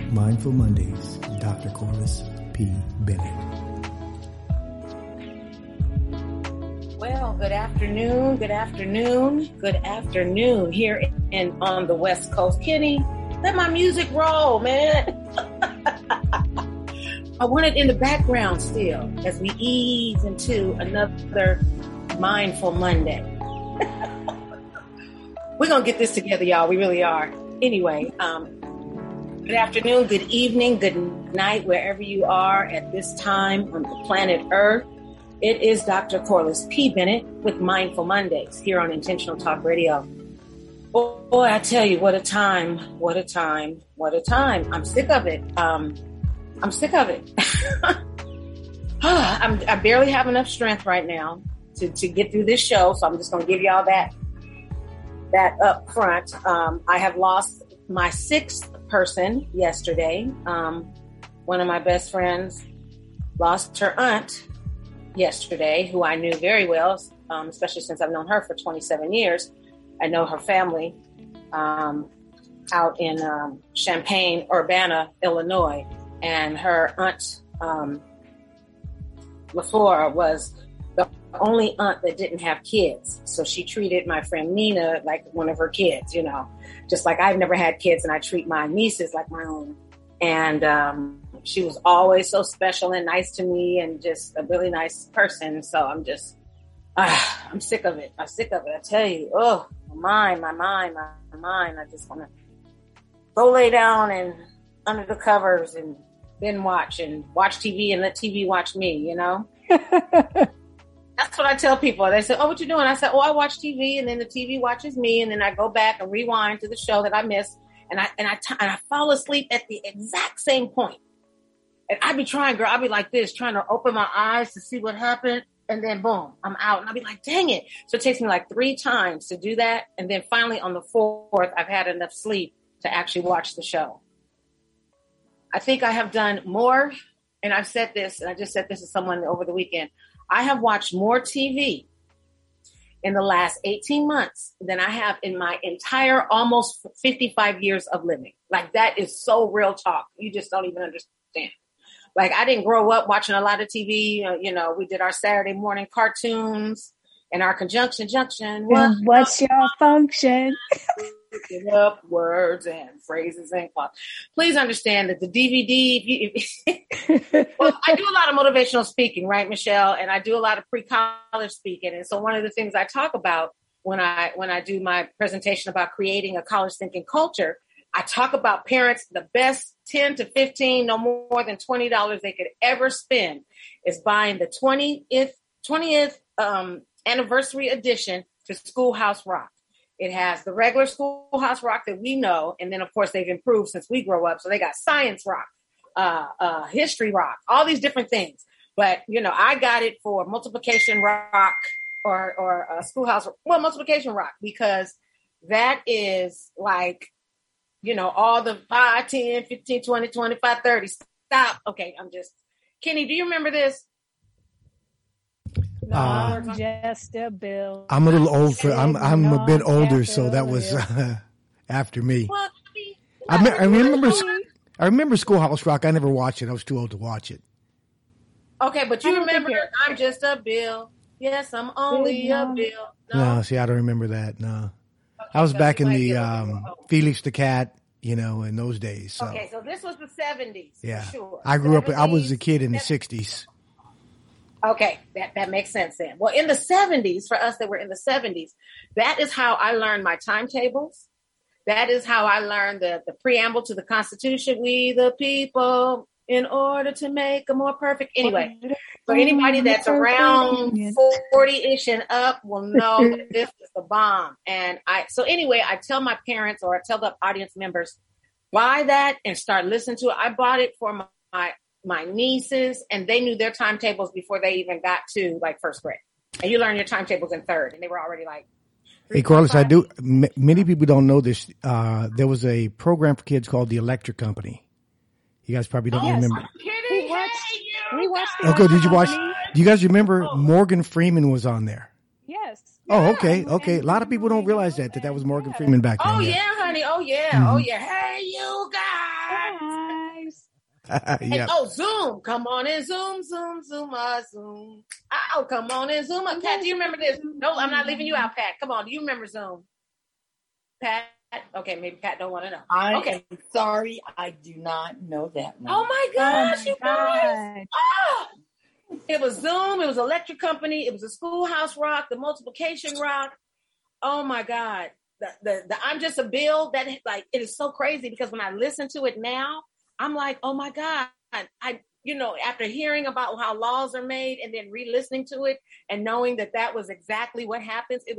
Mindful Mondays, Dr. Corliss P. Bennett. Well, good afternoon here on the West Coast. Kenny, let my music roll, man. I want it in the background still as we ease into another Mindful Monday. We're going to get this together, y'all. We really are. Anyway, good afternoon, good evening, good night, wherever you are at this time on the planet Earth. It is Dr. Corliss P. Bennett with Mindful Mondays here on Intentional Talk Radio. Boy, I tell you, what a time. I'm sick of it. I barely have enough strength right now to get through this show, so I'm just going to give y'all that up front. I have lost my sixth person yesterday. One of my best friends lost her aunt yesterday, who I knew very well, especially since I've known her for 27 years. I know her family out in Champaign-Urbana, Illinois. And her aunt, LaFlora, was the only aunt that didn't have kids. So she treated my friend Nina like one of her kids, just like I've never had kids and I treat my nieces like my own. And she was always so special and nice to me and just a really nice person. So I'm just, I'm sick of it. I tell you, my mind. I just want to go lay down and under the covers and then watch TV and let TV watch me, That's what I tell people. They say, "Oh, what you doing?" I said, "Oh, I watch TV," and then the TV watches me, and then I go back and rewind to the show that I missed, and I fall asleep at the exact same point. And I'd be trying, girl. I'd be like this, trying to open my eyes to see what happened, and then boom, I'm out, and I'd be like, "Dang it!" So it takes me like 3 times to do that, and then finally on the 4th, I've had enough sleep to actually watch the show. I think I have done more, and I've said this, and I just said this to someone over the weekend. I have watched more TV in the last 18 months than I have in my entire almost 55 years of living. Like, that is so real talk. You just don't even understand. Like, I didn't grow up watching a lot of TV. We did our Saturday morning cartoons and our conjunction junction. What's your function? Looking up words and phrases and thoughts. Please understand that the DVD, well, I do a lot of motivational speaking, right, Michelle? And I do a lot of pre-college speaking. And so one of the things I talk about when I do my presentation about creating a college thinking culture, I talk about parents, the best 10 to 15, no more than $20 they could ever spend is buying the 20th anniversary edition to Schoolhouse Rock. It has the regular Schoolhouse Rock that we know, and then of course they've improved since we grow up. So they got Science Rock, History Rock, all these different things. But I got it for Multiplication Rock or Schoolhouse, Multiplication Rock, because that is like, all the 5, 10, 15, 20, 25, 30. Stop. Okay, Kenny, do you remember this? No, I'm just a bill. I'm a little old I'm a bit older, so that was after me. Well, I remember Schoolhouse Rock. I never watched it. I was too old to watch it. Okay, but you remember I'm just a bill. Yes, I'm only a bill. No, see, I don't remember that. No. Okay, I was back in the Felix the Cat, in those days. So. Okay, so this was the 70s. Yeah. For sure. I grew up, I was a kid in the 60s. Okay, that makes sense then. Well, in the 70s, for us that were in the 70s, that is how I learned my timetables. That is how I learned the preamble to the Constitution. We the people, in order to make a more perfect. Anyway, for anybody that's around 40-ish and up will know that this is the bomb. And I tell my parents or I tell the audience members, buy that and start listening to it. I bought it for my nieces, and they knew their timetables before they even got to like 1st grade. And you learn your timetables in 3rd, and they were already like. Hey, Corliss, I do. Many people don't know this. There was a program for kids called The Electric Company. You guys probably don't remember. We watched. Okay, did you watch? Do you guys remember Morgan Freeman was on there? Yes. Oh, okay. A lot of people don't realize that was Morgan Freeman back then. Oh yeah, honey. Oh yeah. Mm-hmm. Oh yeah. Hey, you guys. Yep. Oh, Zoom. Come on and Zoom, Zoom, Zoom, Zoom. Oh, come on and Zoom. Pat, do you remember this? No, I'm not leaving you out, Pat. Come on. Do you remember Zoom? Pat? Okay, maybe Pat don't want to know. I am sorry, I do not know that one. Oh my gosh, you God. guys. Oh. It was Zoom. It was Electric Company. It was a Schoolhouse Rock, the Multiplication Rock. Oh my God. The I'm Just a Bill, that like, it is so crazy because when I listen to it now, I'm like, oh my God. After hearing about how laws are made and then re-listening to it and knowing that was exactly what happens, it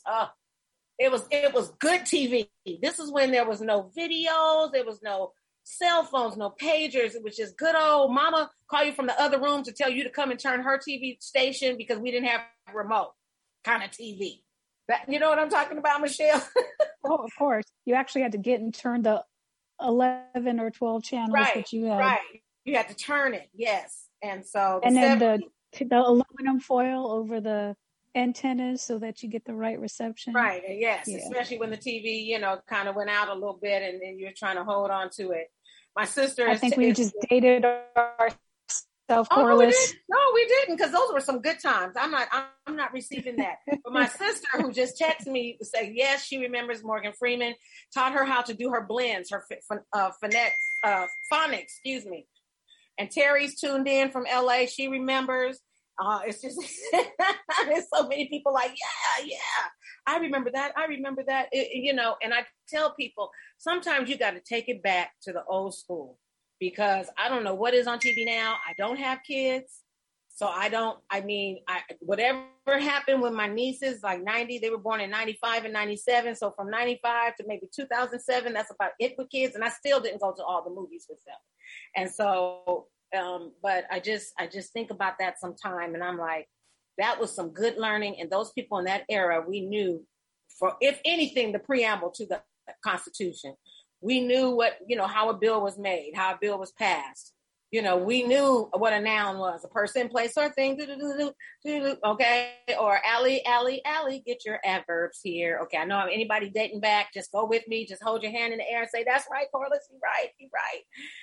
was good TV. This is when there was no videos, there was no cell phones, no pagers. It was just good old mama call you from the other room to tell you to come and turn her TV station because we didn't have a remote kind of TV. You know what I'm talking about, Michelle? Oh, of course. You actually had to get and turn the 11 or 12 channels that you had. Right. You had to turn it, yes. And so then the aluminum foil over the antennas so that you get the right reception. Right, yes. Yeah. Especially when the TV, kind of went out a little bit and you're trying to hold on to it. My sister I think we just dated ourselves, Corliss. No, we didn't, because those were some good times. I'm not receiving that. But my sister, who just texted me to say, yes, she remembers Morgan Freeman, taught her how to do her blends, her phonics, excuse me. And Terry's tuned in from LA. She remembers. It's just, there's so many people like, yeah, I remember that. And I tell people, sometimes you got to take it back to the old school, because I don't know what is on TV now. I don't have kids. So whatever happened with my nieces, like 90, they were born in 95 and 97. So from 95 to maybe 2007, that's about it with kids. And I still didn't go to all the movies with them. And so, but I just think about that sometime, and I'm like, that was some good learning. And those people in that era, we knew, for, if anything, the preamble to the Constitution. We knew how a bill was made, how a bill was passed. We knew what a noun was: a person, place, or thing. Okay. Or Allie, get your adverbs here. Okay. I know anybody dating back, just go with me. Just hold your hand in the air and say, that's right, Corliss, you're right.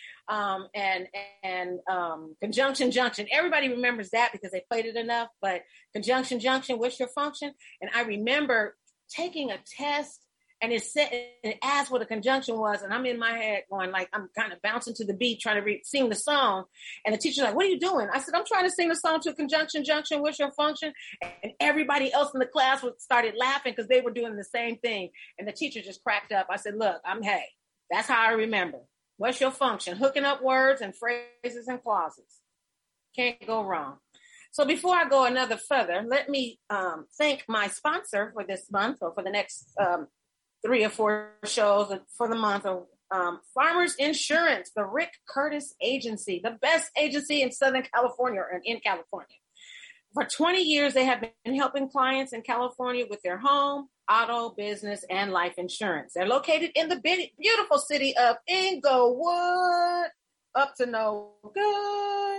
And conjunction, junction. Everybody remembers that because they played it enough, but conjunction, junction, what's your function? And I remember taking a test, and it asked what a conjunction was. And I'm in my head going, like, I'm kind of bouncing to the beat, trying to sing the song. And the teacher's like, what are you doing? I said, I'm trying to sing the song to a conjunction, junction, what's your function? And everybody else in the class started laughing because they were doing the same thing. And the teacher just cracked up. I said, look, that's how I remember. What's your function? Hooking up words and phrases and clauses. Can't go wrong. So before I go another further, let me thank my sponsor for this month, or for the next 3 or 4 shows for the month, of Farmers Insurance, the Rick Curtis Agency, the best agency in Southern California, or in California. For 20 years, they have been helping clients in California with their home, auto, business, and life insurance. They're located in the beautiful city of Inglewood, up to no good,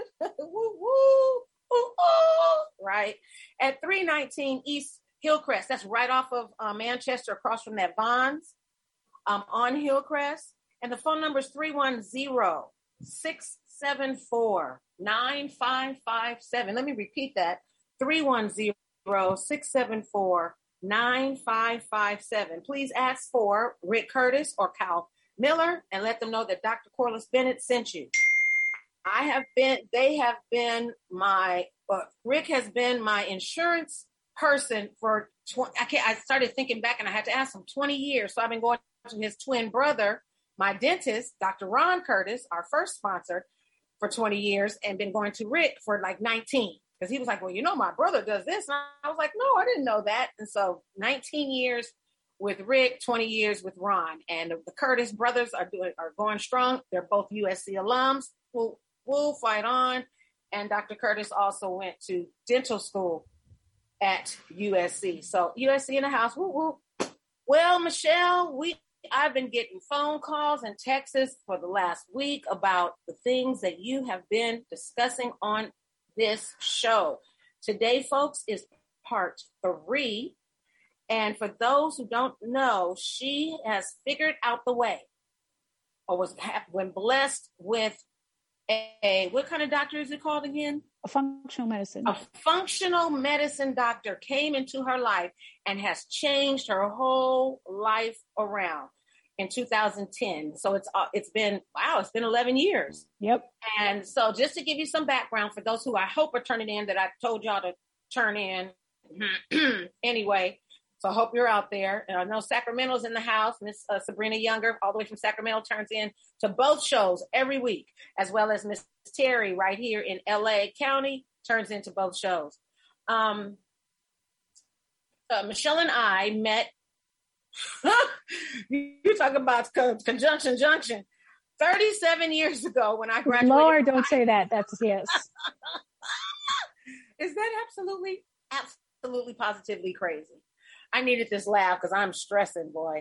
right? At 319 East Hillcrest. That's right off of Manchester, across from that Vons, on Hillcrest. And the phone number is 310-674-9557. Let me repeat that. 310-674-9557. Please ask for Rick Curtis or Cal Miller and let them know that Dr. Corliss Bennett sent you. Rick has been my insurance person for I started thinking back, and I had to ask him, 20 years. So I've been going to his twin brother, my dentist, Dr. Ron Curtis, our first sponsor, for 20 years, and been going to Rick for like 19. Because he was like, well, my brother does this. And I was like, no, I didn't know that. And so 19 years with Rick, 20 years with Ron. And the Curtis brothers are going strong. They're both USC alums. We'll fight on. And Dr. Curtis also went to dental school at USC. So USC in the house. Woo, woo. Well, Michelle, I've been getting phone calls and texts for the last week about the things that you have been discussing on this show. Today, folks, is part 3. And for those who don't know, she has figured out the way, or was when blessed with what kind of doctor is it called again? A functional medicine. A functional medicine doctor came into her life and has changed her whole life around in 2010. So it's been 11 years. Yep. And so just to give you some background for those who I hope are turning in that I told y'all to turn in anyway. So I hope you're out there. And I know Sacramento's in the house. Miss Sabrina Younger, all the way from Sacramento, turns in to both shows every week, as well as Miss Terry right here in LA County turns into both shows. Michelle and I met, you talk about conjunction junction, 37 years ago when I graduated. Lord, don't say that. That's yes. Is that absolutely positively crazy? I needed this laugh because I'm stressing, boy.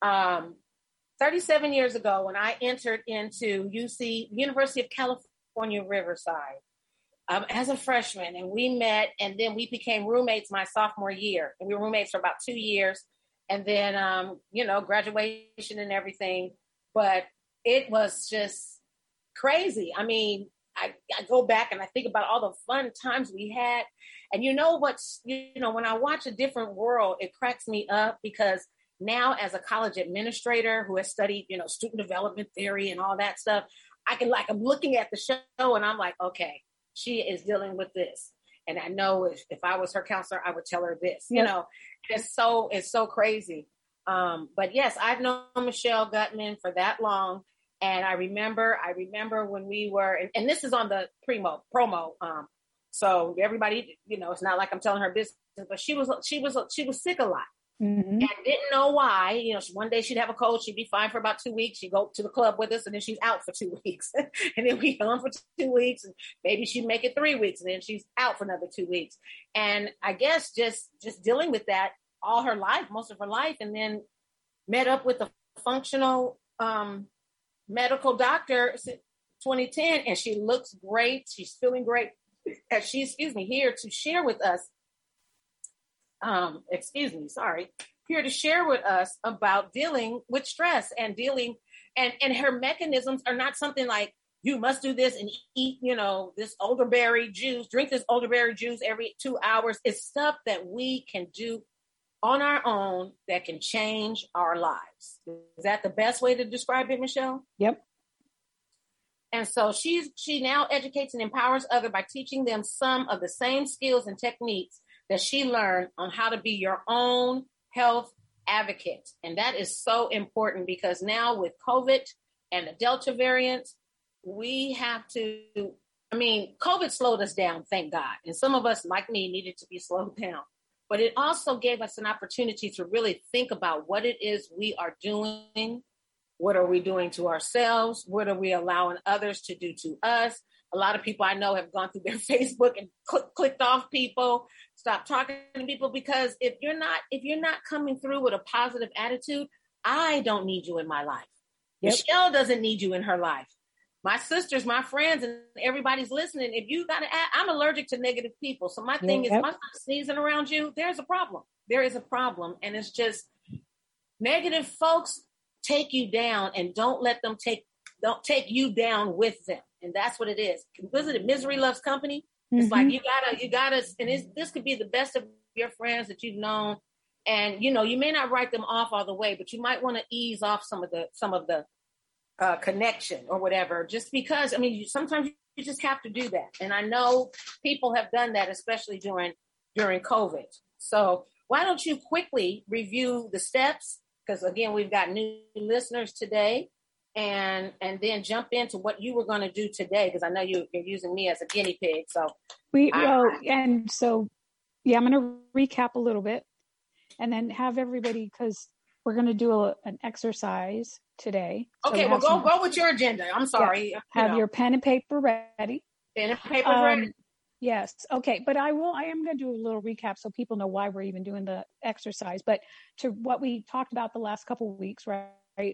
37 years ago when I entered into University of California, Riverside, as a freshman, and we met, and then we became roommates my sophomore year. And we were roommates for about 2 years. And then, graduation and everything. But it was just crazy. I mean, I go back and I think about all the fun times we had. And when I watch A Different World, it cracks me up because now as a college administrator who has studied, student development theory and all that stuff, I'm looking at the show and I'm like, okay, she is dealing with this. And I know if I was her counselor, I would tell her this, it's so crazy. But yes, I've known Michelle Gutman for that long. And I remember when we were, and this is on the promo. So everybody, it's not like I'm telling her business, but she was sick a lot. Mm-hmm. And didn't know why. One day she'd have a cold, she'd be fine for about 2 weeks. She'd go to the club with us, and then she's out for 2 weeks. And then we gone for 2 weeks, and maybe she'd make it 3 weeks, and then she's out for another 2 weeks. And I guess just dealing with that all her life, most of her life, and then met up with a functional medical doctor 2010, and she looks great. She's feeling great. And she's, here to share with us. Here to share with us about dealing with stress and and her mechanisms are not something like you must do this and eat, this elderberry juice, drink this elderberry juice every 2 hours. It's stuff that we can do on our own that can change our lives. Is that the best way to describe it, Michelle? Yep. And so she now educates and empowers others by teaching them some of the same skills and techniques that she learned on how to be your own health advocate. And that is so important because now with COVID and the Delta variant, we have to, COVID slowed us down, thank God. And some of us, like me, needed to be slowed down. But it also gave us an opportunity to really think about what it is we are doing. What are we doing to ourselves? What are we allowing others to do to us? A lot of people I know have gone through their Facebook and clicked off people, stopped talking to people, because if you're not coming through with a positive attitude, I don't need you in my life. Yep. Michelle doesn't need you in her life. My sisters, my friends, and everybody's listening. If you got to add, I'm allergic to negative people. So my thing is, if I'm sneezing around you, there's a problem. There is a problem. And it's just negative folks take you down, and don't let them take you down with them. And that's what it is. Wasn't it Misery Loves Company? Mm-hmm. It's like you gotta, and this could be the best of your friends that you've known. And, you may not write them off all the way, but you might want to ease off some of the connection or whatever, just because, sometimes you just have to do that. And I know people have done that, especially during COVID. So why don't you quickly review the steps? Because again, we've got new listeners today, and then jump into what you were going to do today. Because I know you're using me as a guinea pig. So I'm going to recap a little bit, and then have everybody, because we're going to do an exercise today. Okay, so go with your agenda. I'm sorry. Yeah, have your pen and paper ready. Pen and paper ready. Yes. Okay. But I am going to do a little recap so people know why we're even doing the exercise. But to what we talked about the last couple of weeks, right?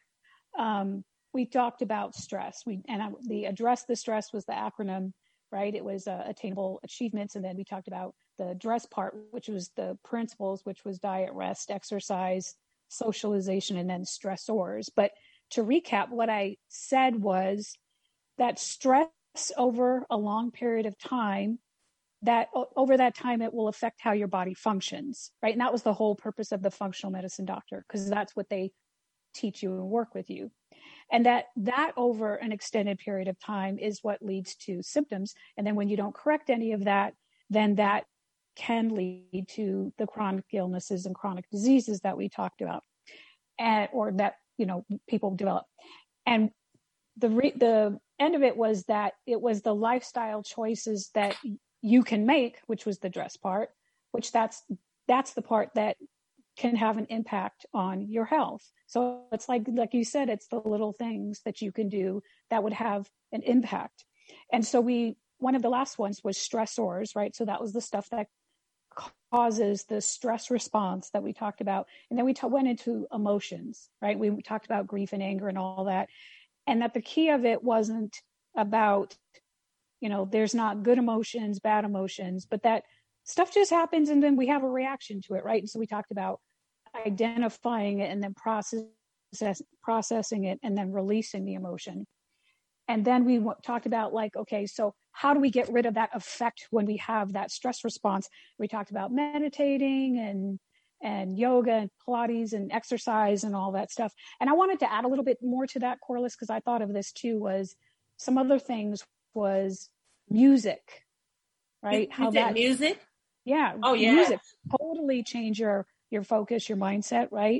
We talked about stress. The address the stress was the acronym, right? It was attainable achievements. And then we talked about the address part, which was the principles, which was diet, rest, exercise, socialization, and then stressors. But to recap, what I said was, that stress over a long period of time, that over that time, it will affect how your body functions, right? And that was the whole purpose of the functional medicine doctor, because that's what they teach you and work with you. And that over an extended period of time is what leads to symptoms. And then when you don't correct any of that, then that can lead to the chronic illnesses and chronic diseases that we talked about, or that, people develop. And the end of it was that it was the lifestyle choices that you can make, which was the dress part, which that's the part that can have an impact on your health. So it's like you said, it's the little things that you can do that would have an impact. And so one of the last ones was stressors, right? So that was the stuff that causes the stress response that we talked about. And then we went into emotions, right? We talked about grief and anger and all that. And that the key of it wasn't about, there's not good emotions, bad emotions, but that stuff just happens and then we have a reaction to it, right? And so we talked about identifying it and then processing it and then releasing the emotion. And then we talked about okay, so how do we get rid of that effect when we have that stress response? We talked about meditating and yoga and Pilates and exercise and all that stuff. And I wanted to add a little bit more to that, Corliss, because I thought of this too, was some other things was music, right? How that music? Yeah. Oh, yeah. Music totally change your focus, your mindset, right?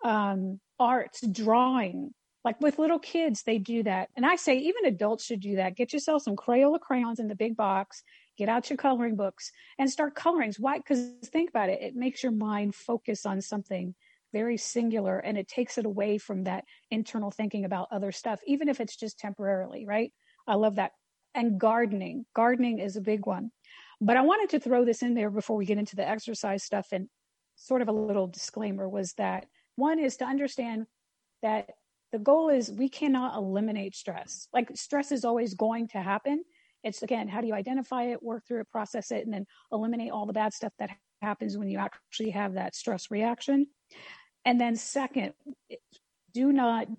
Arts, drawing, like with little kids, they do that. And I say even adults should do that. Get yourself some Crayola crayons in the big box, get out your coloring books and start coloring. Why? Because think about it. It makes your mind focus on something very singular and it takes it away from that internal thinking about other stuff, even if it's just temporarily, right? I love that. And gardening is a big one. But I wanted to throw this in there before we get into the exercise stuff, and sort of a little disclaimer was that one is to understand that the goal is we cannot eliminate stress. Like stress is always going to happen. It's, again, how do you identify it, work through it, process it, and then eliminate all the bad stuff that happens when you actually have that stress reaction. And then second, do not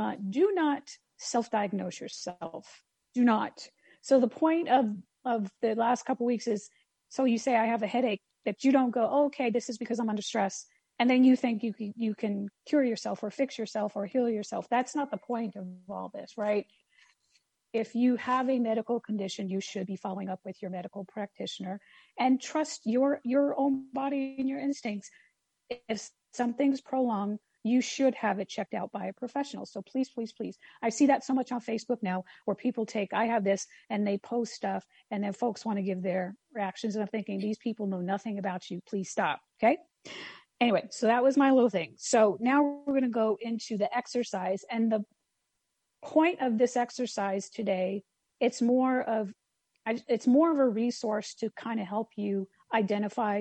self-diagnose yourself. Do not. So the point of the last couple of weeks is, so you say, I have a headache, that you don't go, oh, okay, this is because I'm under stress. And then you think you can cure yourself or fix yourself or heal yourself. That's not the point of all this, right? If you have a medical condition, you should be following up with your medical practitioner and trust your own body and your instincts. If something's prolonged, you should have it checked out by a professional. So please, please, please. I see that so much on Facebook now where people I have this and they post stuff and then folks want to give their reactions. And I'm thinking, these people know nothing about you. Please stop. Okay. Anyway, so that was my little thing. So now we're going to go into the exercise, and the point of this exercise today, it's more of a resource to kind of help you identify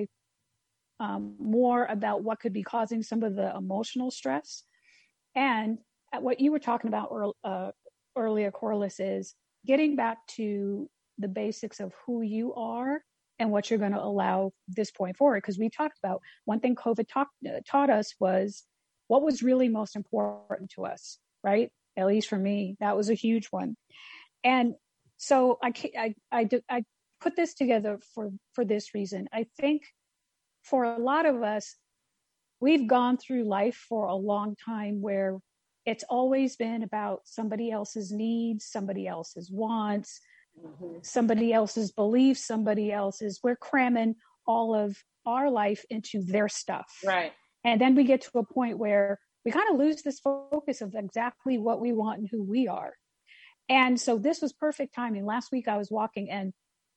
more about what could be causing some of the emotional stress. And what you were talking about earlier, Corliss, is getting back to the basics of who you are and what you're going to allow this point forward. Because we talked about one thing COVID taught us was what was really most important to us, right? At least for me, that was a huge one. And so I put this together for this reason. I think for a lot of us, we've gone through life for a long time where it's always been about somebody else's needs, somebody else's wants, somebody else's beliefs, we're cramming all of our life into their stuff. Right. And then we get to a point where we kind of lose this focus of exactly what we want and who we are. And so this was perfect timing. Last week I was walking and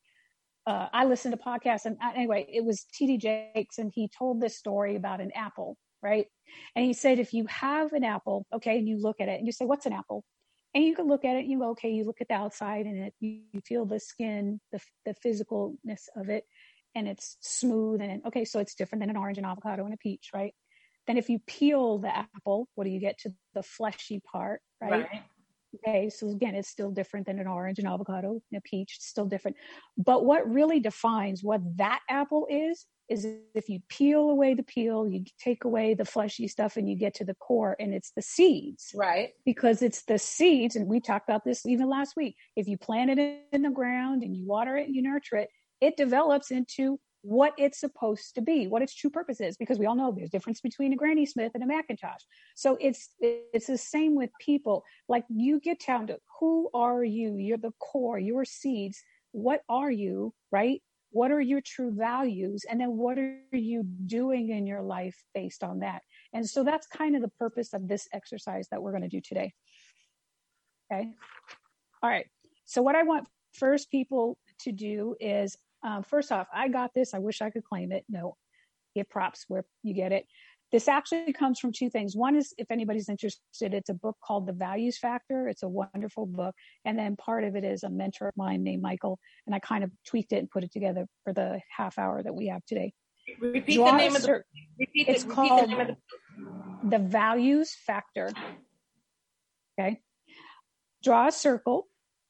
I listened to podcasts, and anyway, it was T.D. Jakes, and he told this story about an apple, right? And he said, if you have an apple, okay, and you look at it and you say, what's an apple? And you can look at it and you go, okay, you look at the outside and you feel the skin, the physicalness of it, and it's smooth. And okay, so it's different than an orange, an avocado, and a peach, right? Then if you peel the apple, what do you get to the fleshy part, right? Okay, so again, it's still different than an orange, an avocado, and a peach. It's still different. But what really defines what that apple is is if you peel away the peel, you take away the fleshy stuff and you get to the core, and it's the seeds. Right. Because it's the seeds, and we talked about this even last week. If you plant it in the ground and you water it and you nurture it, it develops into what it's supposed to be, what its true purpose is, because we all know there's a difference between a Granny Smith and a Macintosh. So it's the same with people. Like, you get down to, who are you? You're the core, your seeds. What are you, right? What are your true values? And then what are you doing in your life based on that? And so that's kind of the purpose of this exercise that we're going to do today. Okay. All right. So what I want first people to do is, first off, I got this. I wish I could claim it. No, get props where you get it. This actually comes from two things. One is, if anybody's interested, it's a book called The Values Factor. It's a wonderful book. And then part of it is a mentor of mine named Michael. And I kind of tweaked it and put it together for the half hour that we have today. Repeat the name of the It's called The Values Factor. Okay. Draw a circle.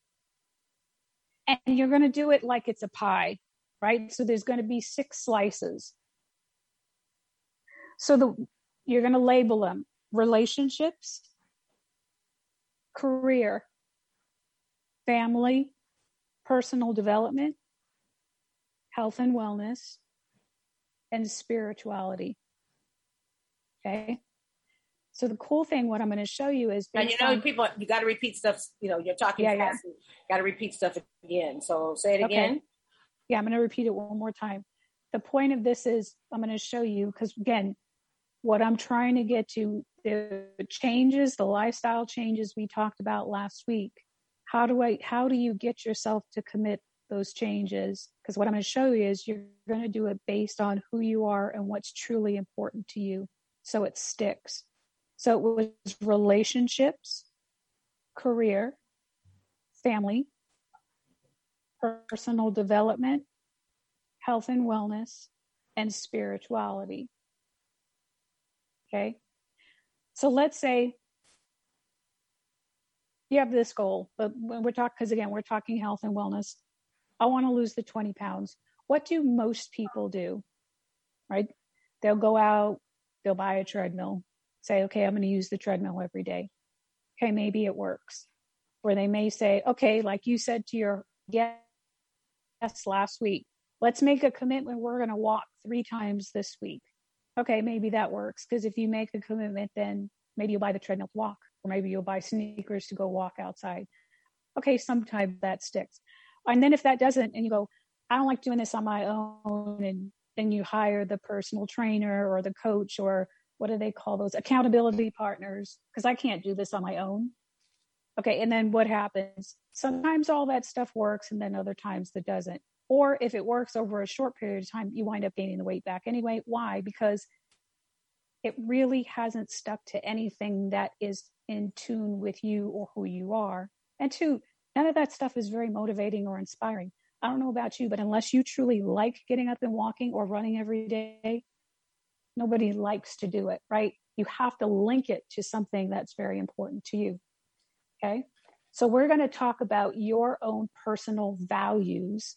And you're going to do it like it's a pie, right? So there's going to be 6 slices. So you're going to label them: relationships, career, family, personal development, health and wellness, and spirituality. Okay. So the cool thing, what I'm going to show you is, and people, you got to repeat stuff. You're talking fast. You got to repeat stuff again. So say it again. Okay. Yeah, I'm going to repeat it one more time. The point of this is, I'm going to show you, because again, what I'm trying to get to, the changes, the lifestyle changes we talked about last week. How do you get yourself to commit those changes? Because what I'm going to show you is, you're going to do it based on who you are and what's truly important to you, so it sticks. So it was relationships, career, family, personal development, health and wellness, and spirituality. Okay. So let's say you have this goal, but when we're talking, because again, we're talking health and wellness. I want to lose the 20 pounds. What do most people do? Right? They'll go out, they'll buy a treadmill, say, okay, I'm going to use the treadmill every day. Okay, maybe it works. Or they may say, okay, like you said to your guests last week, let's make a commitment. We're going to walk 3 times this week. Okay, maybe that works, because if you make a commitment, then maybe you'll buy the treadmill to walk, or maybe you'll buy sneakers to go walk outside. Okay, sometimes that sticks. And then if that doesn't, and you go, I don't like doing this on my own, and then you hire the personal trainer or the coach, or what do they call those? Accountability partners, because I can't do this on my own. Okay, and then what happens? Sometimes all that stuff works, and then other times it doesn't. Or if it works over a short period of time, you wind up gaining the weight back anyway. Why? Because it really hasn't stuck to anything that is in tune with you or who you are. And 2, none of that stuff is very motivating or inspiring. I don't know about you, but unless you truly like getting up and walking or running every day, nobody likes to do it, right? You have to link it to something that's very important to you. Okay. So we're going to talk about your own personal values.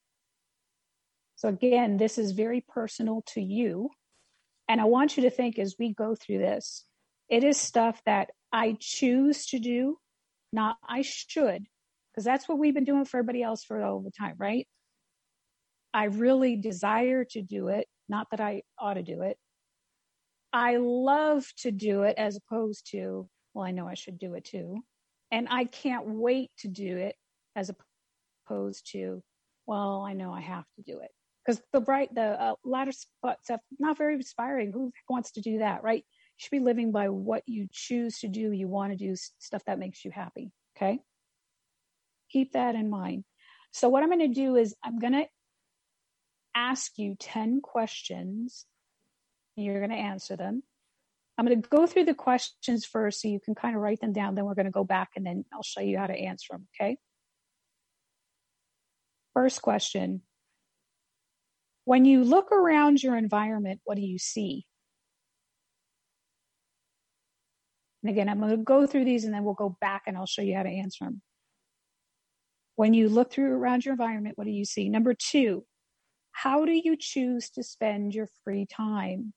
So again, this is very personal to you. And I want you to think, as we go through this, it is stuff that I choose to do, not I should, because that's what we've been doing for everybody else for all the time, right? I really desire to do it, not that I ought to do it. I love to do it, as opposed to, well, I know I should do it too. And I can't wait to do it, as opposed to, well, I know I have to do it. Because the latter stuff, not very inspiring. Who wants to do that, right? You should be living by what you choose to do. You want to do stuff that makes you happy. Okay. Keep that in mind. So what I'm going to do is, I'm going to ask you 10 questions. You're going to answer them. I'm going to go through the questions first, so you can kind of write them down. Then we're going to go back, and then I'll show you how to answer them. Okay. First question. When you look around your environment, what do you see? And again, I'm going to go through these, and then we'll go back and I'll show you how to answer them. When you look around your environment, what do you see? Number 2, How do you choose to spend your free time?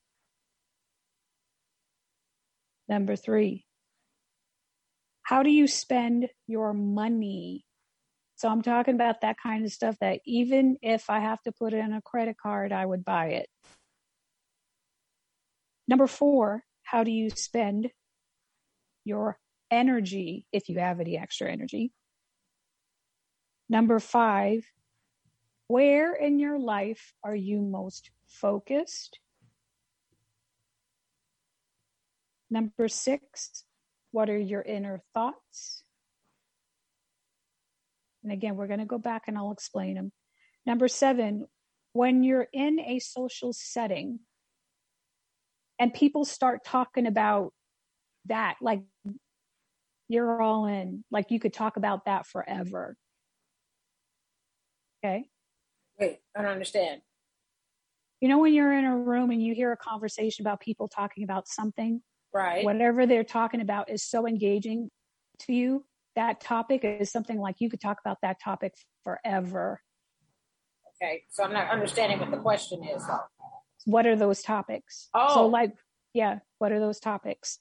Number 3, how do you spend your money? So I'm talking about that kind of stuff that even if I have to put it in a credit card, I would buy it. Number 4, how do you spend your energy if you have any extra energy? Number 5, where in your life are you most focused? Number 6, what are your inner thoughts? And again, we're going to go back and I'll explain them. Number 7, when you're in a social setting and people start talking about that, like you're all in, like you could talk about that forever. Okay. Wait, I don't understand. You know, when you're in a room and you hear a conversation about people talking about something, Right. whatever they're talking about is so engaging to you, that topic is something like you could talk about that topic forever. Okay. So I'm not understanding what the question is. What are those topics? Oh. So like, yeah, what are those topics?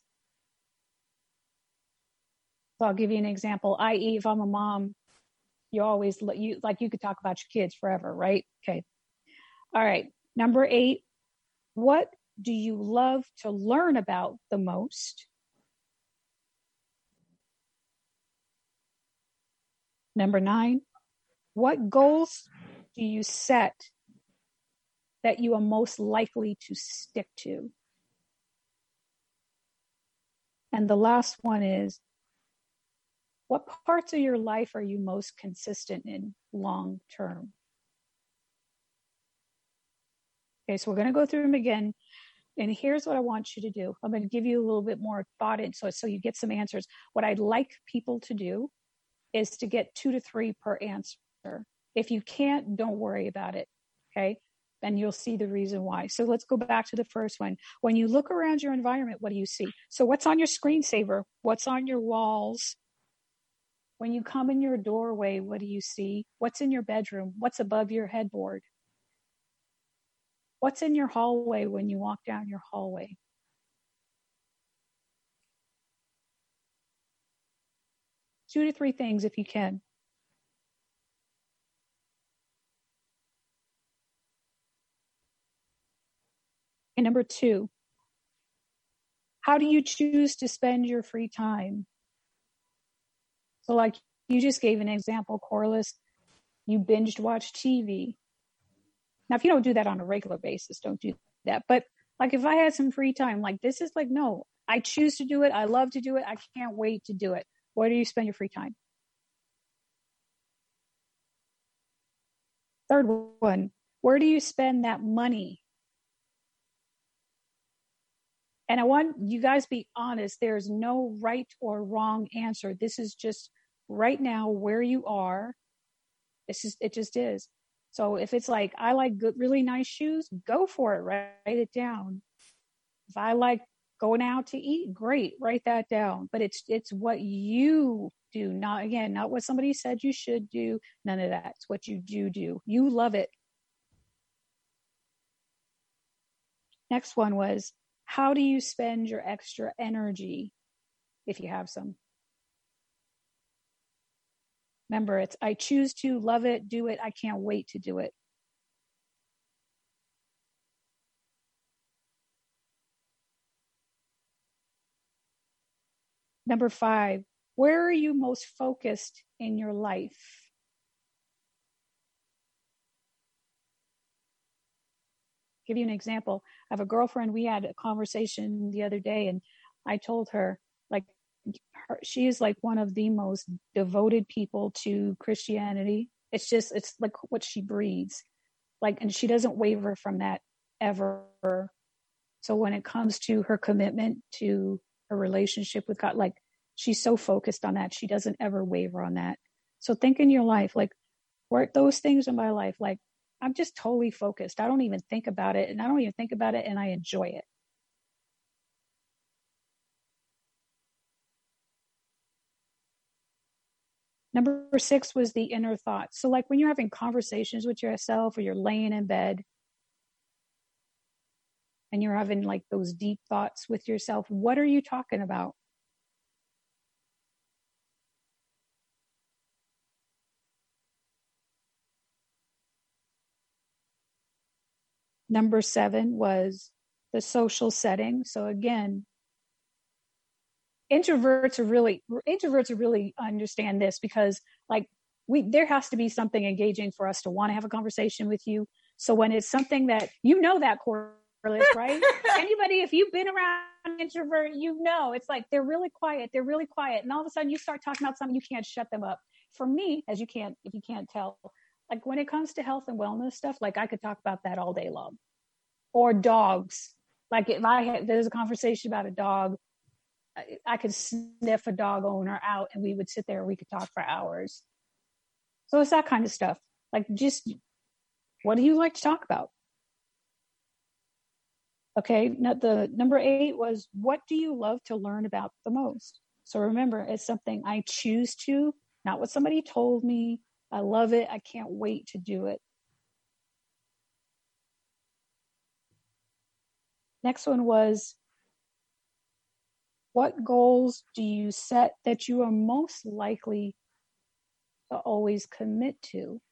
So I'll give you an example, i.e. if I'm a mom, you always, you could talk about your kids forever, right? Okay. All right. Number 8, what do you love to learn about the most? Number 9, what goals do you set that you are most likely to stick to? And the last one is, what parts of your life are you most consistent in long term? Okay, so we're going to go through them again. And here's what I want you to do. I'm going to give you a little bit more thought into it so you get some answers. What I'd like people to do is to get 2 to 3 per answer. If you can't, don't worry about it. Okay. And you'll see the reason why. So let's go back to the first one. When you look around your environment, what do you see? So what's on your screensaver? What's on your walls? When you come in your doorway, what do you see? What's in your bedroom? What's above your headboard? What's in your hallway when you walk down your hallway? Two to three things if you can. And number 2, how do you choose to spend your free time? So like you just gave an example, Corliss, you binged watch TV. Now, if you don't do that on a regular basis, don't do that. But like if I had some free time, like this is like, no, I choose to do it. I love to do it. I can't wait to do it. Where do you spend your free time? Third one, where do you spend that money? And I want you guys to be honest. There's no right or wrong answer. This is just right now where you are. It just is. So if it's like, I like good, really nice shoes, go for it. Write it down. If I like going out to eat, great. Write that down. But it's what you do. Not what somebody said you should do. None of that. It's what you do. You love it. Next one was, how do you spend your extra energy if you have some? Remember, it's I choose to, love it, do it. I can't wait to do it. Number 5, where are you most focused in your life? Give you an example. I have a girlfriend. We had a conversation the other day, and I told her, like, she is like one of the most devoted people to Christianity. It's like what she breathes, like, and she doesn't waver from that ever. So when it comes to her commitment to her relationship with God, like she's so focused on that. She doesn't ever waver on that. So think in your life, like, where those things in my life, like, I'm just totally focused. I don't even think about it, and I enjoy it. Number 6 was the inner thoughts. So like when you're having conversations with yourself or you're laying in bed and you're having like those deep thoughts with yourself, what are you talking about? Number 7 was the social setting. So again, introverts really understand this, because like there has to be something engaging for us to want to have a conversation with you. So when it's something that, that Corliss, right? Anybody, if you've been around an introvert, it's like they're really quiet. And all of a sudden you start talking about something, you can't shut them up. For me, if you can't tell, like when it comes to health and wellness stuff, like I could talk about that all day long. Or dogs. Like if there's a conversation about a dog, I could sniff a dog owner out and we would sit there and we could talk for hours. So it's that kind of stuff. Like just, what do you like to talk about? Okay. Now the number 8 was, what do you love to learn about the most? So remember, it's something I choose to, not what somebody told me. I love it. I can't wait to do it. Next one was, what goals do you set that you are most likely to always commit to?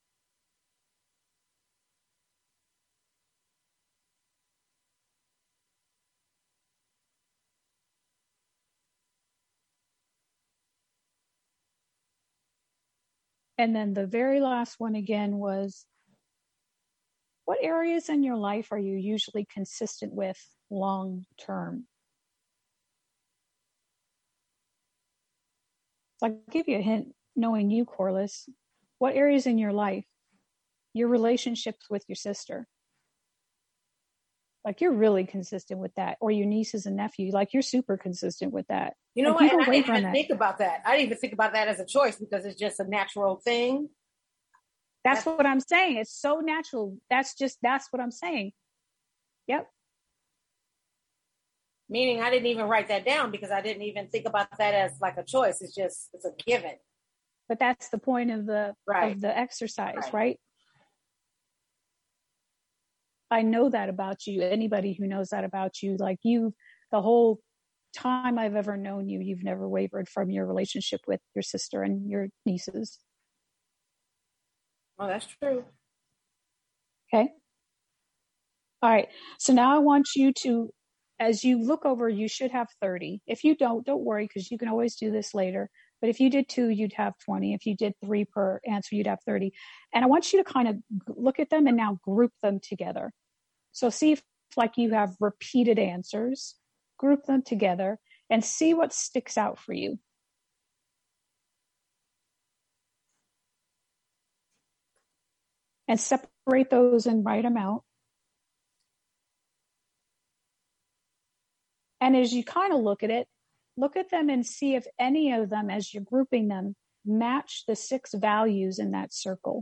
And then the very last one again was, what areas in your life are you usually consistent with long term? So I'll give you a hint, knowing you, Corliss. What areas in your life, your relationships with your sister, like you're really consistent with that, or your nieces and nephews, like you're super consistent with that. You know what? And I didn't even think about that. I didn't even think about that as a choice, because it's just a natural thing. That's what I'm saying. It's so natural. That's what I'm saying. Yep. Meaning I didn't even write that down, because I didn't even think about that as like a choice. It's a given. But that's the point of the exercise, right? I know that about you. Anybody who knows that about you, like the whole time I've ever known you, you've never wavered from your relationship with your sister and your nieces. Oh, that's true. Okay. All right. So now I want you to, as you look over, you should have 30. If you don't worry, because you can always do this later. But if you did 2, you'd have 20. If you did 3 per answer, you'd have 30. And I want you to kind of look at them and now group them together. So see if like you have repeated answers, group them together and see what sticks out for you. And separate those and write them out. And as you kind of look at them and see if any of them, as you're grouping them, match the 6 values in that circle.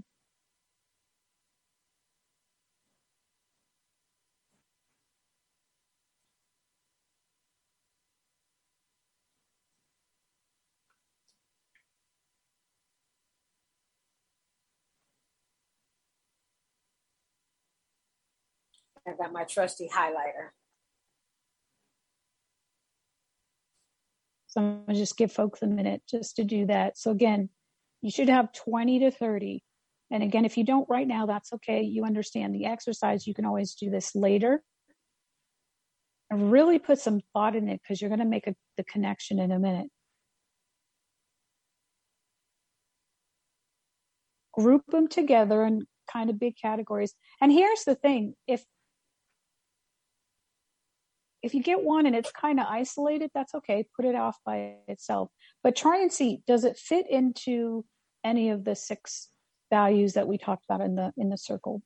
I got my trusty highlighter. So I'm going to just give folks a minute just to do that. So again, you should have 20 to 30. And again, if you don't right now, that's okay. You understand the exercise. You can always do this later. And really put some thought in it, because you're going to make the connection in a minute. Group them together in kind of big categories. And here's the thing. If you get one and it's kind of isolated, that's okay. Put it off by itself. But try and see, does it fit into any of the 6 values that we talked about in the circle?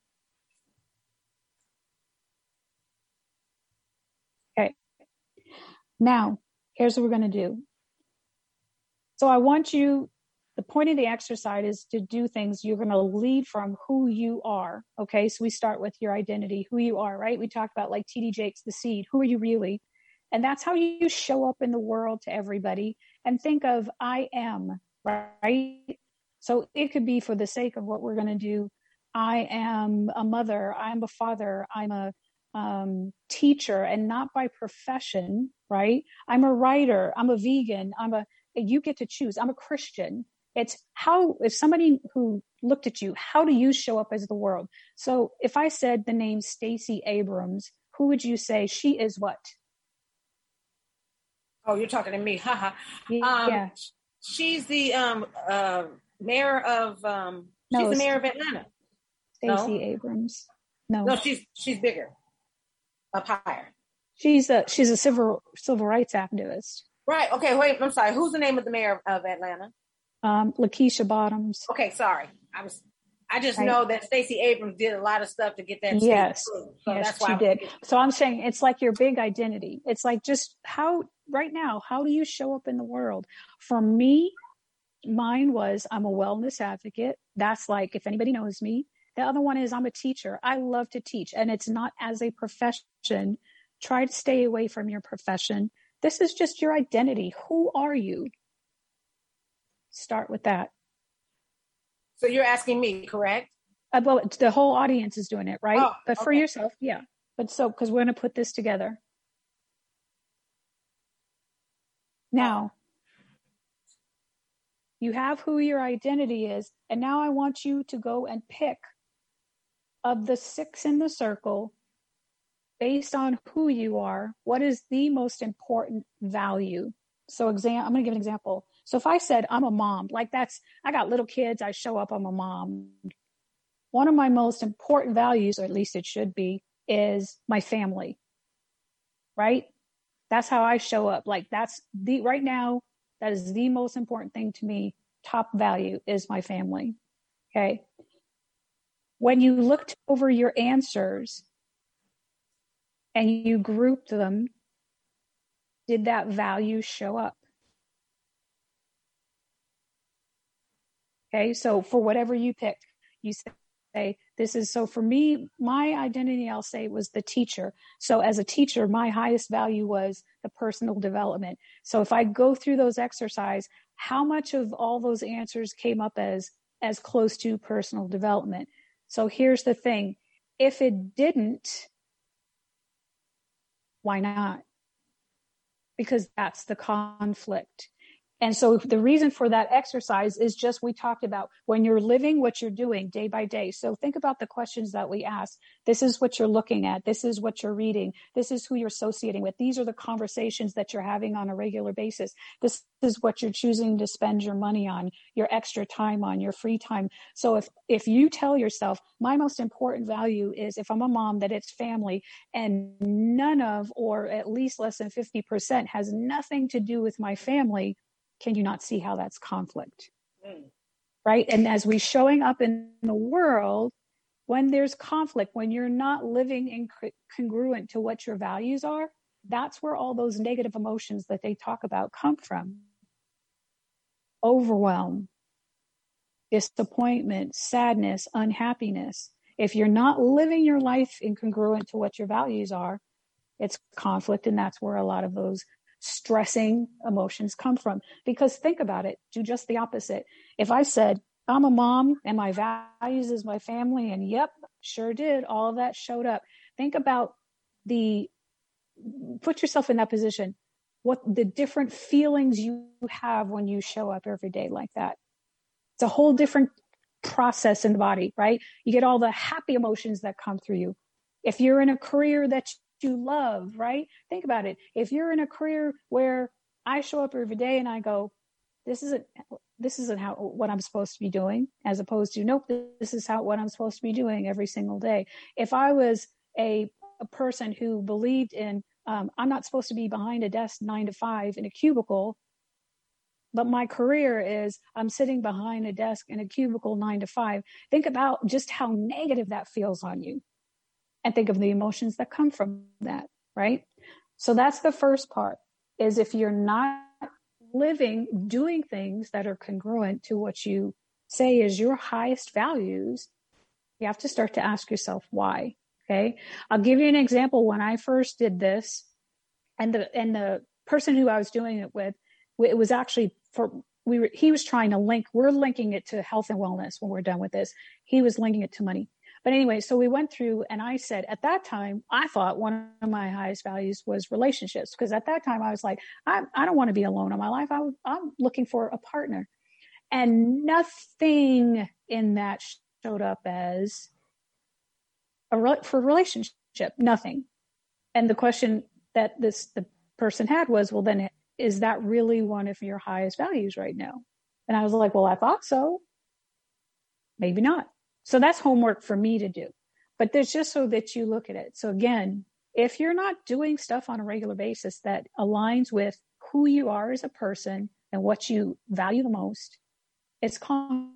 Okay. Now, here's what we're going to do. So I want you, the point of the exercise is to do things. You're going to lead from who you are. Okay. So we start with your identity, who you are, right? We talked about like TD Jakes, the seed. Who are you really? And that's how you show up in the world to everybody. And think of, I am. right? So it could be for the sake of what we're going to do. I am a mother, I'm a father, I'm a teacher, and not by profession, right? I'm a writer, I'm a vegan, you get to choose. I'm a Christian. It's how, if somebody who looked at you, how do you show up as the world? So if I said the name Stacey Abrams, who would you say she is what? Oh, you're talking to me. Haha. Yeah. She's the mayor of she's the mayor of Atlanta. Stacey Abrams. No, she's bigger. Up higher. She's a civil rights activist. Right. Okay. Wait. I'm sorry. Who's the name of the mayor of Atlanta? Lakeisha Bottoms. Okay. Sorry. I just know that Stacey Abrams did a lot of stuff to get that. Yes. So yes, that's why she did. So I'm saying it's like your big identity. It's like just how right now, how do you show up in the world? For me, mine was I'm a wellness advocate. That's like, if anybody knows me. The other one is I'm a teacher. I love to teach, and it's not as a profession. Try to stay away from your profession. This is just your identity. Who are you? Start with that. So you're asking me, correct? Well, the whole audience is doing it, right? Oh, but for yourself, yeah. But so, because we're going to put this together. Now, you have who your identity is, and now I want you to go and pick of the 6 in the circle, based on who you are, what is the most important value? So I'm going to give an example. So if I said I'm a mom, like I got little kids, I show up, I'm a mom. One of my most important values, or at least it should be, is my family, right? That's how I show up. Like right now, that is the most important thing to me. Top value is my family. Okay. When you looked over your answers and you grouped them, did that value show up? Okay, so for whatever you picked, you say, this is, so for me, my identity, I'll say, was the teacher. So as a teacher, my highest value was the personal development. So if I go through those exercises, how much of all those answers came up as close to personal development? So here's the thing. If it didn't, why not? Because that's the conflict. And so the reason for that exercise is just, we talked about when you're living what you're doing day by day. So think about the questions that we ask. This is what you're looking at. This is what you're reading. This is who you're associating with. These are the conversations that you're having on a regular basis. This is what you're choosing to spend your money on, your extra time on, your free time. So if you tell yourself, my most important value is, if I'm a mom, that it's family, and none of, or at least less than 50% has nothing to do with my family, can you not see how that's conflict? Right? And as we're showing up in the world, when there's conflict, when you're not living congruent to what your values are, that's where all those negative emotions that they talk about come from. Overwhelm, disappointment, sadness, unhappiness. If you're not living your life incongruent to what your values are, it's conflict, and that's where a lot of those stressing emotions come from. Because think about it, do just the opposite. If I said, I'm a mom and my values is my family, and yep, sure did, all of that showed up. Think about put yourself in that position, what the different feelings you have when you show up every day like that. It's a whole different process in the body, right? You get all the happy emotions that come through you. If you're in a career that you love, right? Think about it. If you're in a career where I show up every day and I go, this isn't what I'm supposed to be doing, as opposed to, nope, this is what I'm supposed to be doing every single day. If I was a person who believed in, I'm not supposed to be behind a desk 9 to 5 in a cubicle, but my career is I'm sitting behind a desk in a cubicle 9 to 5. Think about just how negative that feels on you. And think of the emotions that come from that, right? So that's the first part, is if you're not doing things that are congruent to what you say is your highest values, you have to start to ask yourself why, okay? I'll give you an example. When I first did this, and the person who I was doing it with, it was actually he was trying to we're linking it to health and wellness when we're done with this. He was linking it to money. But anyway, so we went through and I said, at that time, I thought one of my highest values was relationships. Because at that time I was like, I don't want to be alone in my life. I'm looking for a partner. And nothing in that showed up as for relationship, nothing. And the question that the person had was, well, then is that really one of your highest values right now? And I was like, well, I thought so. Maybe not. So that's homework for me to do. But there's just so that you look at it. So again, if you're not doing stuff on a regular basis that aligns with who you are as a person and what you value the most, it's conflict.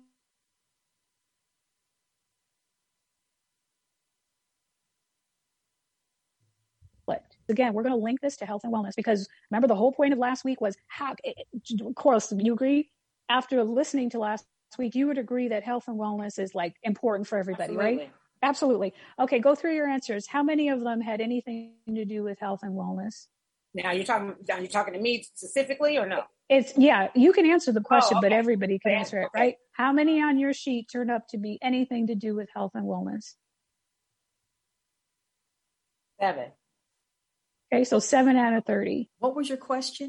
Again, we're going to link this to health and wellness because remember the whole point of last week was Coral, you agree? After listening to last week, you would agree that health and wellness is like important for everybody, Absolutely. Right? Absolutely. Okay, go through your answers. How many of them had anything to do with health and wellness? Now you're talking to me specifically or no? You can answer the question, okay. But everybody can answer it, right? How many on your sheet turned up to be anything to do with health and wellness? 7. Okay, so 7 out of 30. What was your question?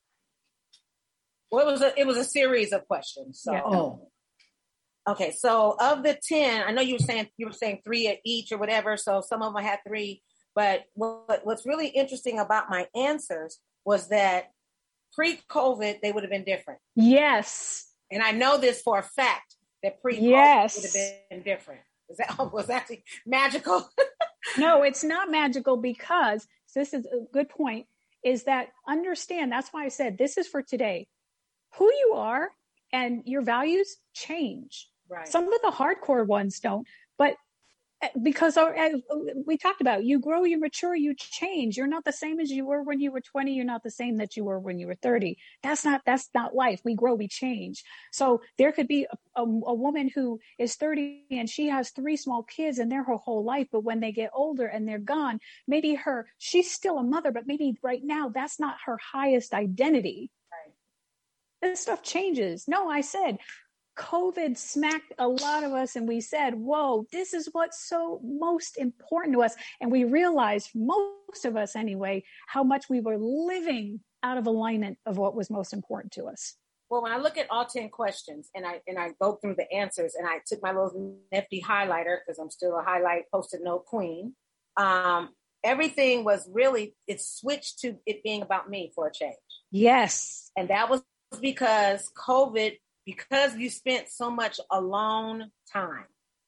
Well, it was a series of questions. So, Yeah. Okay. So of the 10, I know you were saying 3 at each or whatever. So some of them had 3. But what's really interesting about my answers was that pre-COVID they would have been different. Yes. And I know this for a fact that pre-COVID would have been different. Was actually magical? No, it's not magical because this is a good point. Is that understand? That's why I said this is for today. Who you are and your values change. Right. Some of the hardcore ones don't, but because we talked about, you grow, you mature, you change. You're not the same as you were when you were 20. You're not the same that you were when you were 30. That's not life. We grow, we change. So there could be a woman who is 30 and she has 3 small kids and they're her whole life. But when they get older and they're gone, maybe she's still a mother, but maybe right now that's not her highest identity. Right. This stuff changes. No, I said, COVID smacked a lot of us and we said, whoa, this is what's so most important to us. And we realized, most of us anyway, how much we were living out of alignment of what was most important to us. Well, when I look at all 10 questions and I go through the answers and I took my little nifty highlighter because I'm still a highlight post-it note queen, everything was really, it switched to it being about me for a change. Yes. And that was because COVID, because you spent so much alone time,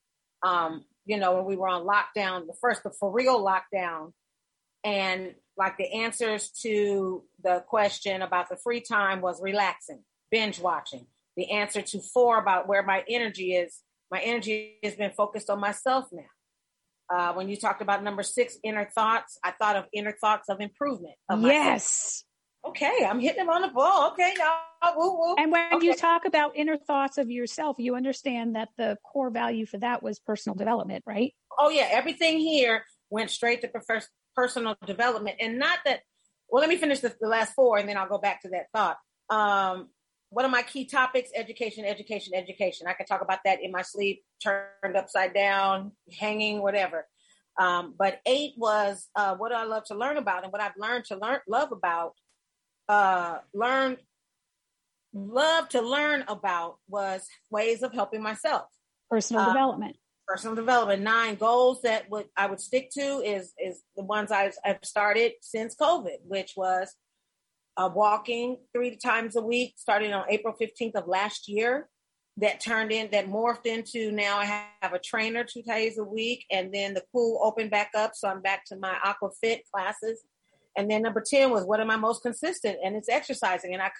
when we were on lockdown, the for real lockdown, and like the answers to the question about the free time was relaxing, binge watching. The answer to 4 about where my energy has been focused on myself now. When you talked about number 6, inner thoughts, I thought of inner thoughts of improvement. Of yes. Myself. Okay, I'm hitting them on the ball. Okay, y'all. Woo, woo. And when you talk about inner thoughts of yourself, you understand that the core value for that was personal development, right? Oh, yeah. Everything here went straight to personal development. And not that, well, let me finish the last 4 and then I'll go back to that thought. One of my key topics, education. I can talk about that in my sleep, turned upside down, hanging, whatever. But 8 was what do I love to learn about, and what I've learned to love to learn about was ways of helping myself. Personal development. 9 goals that I would stick to is the ones I've started since COVID, which was walking 3 times a week, starting on April 15th of last year. That morphed into now I have a trainer 2 days a week, and then the pool opened back up, so I'm back to my aquafit classes. And then number 10 was what am I most consistent? And it's exercising. And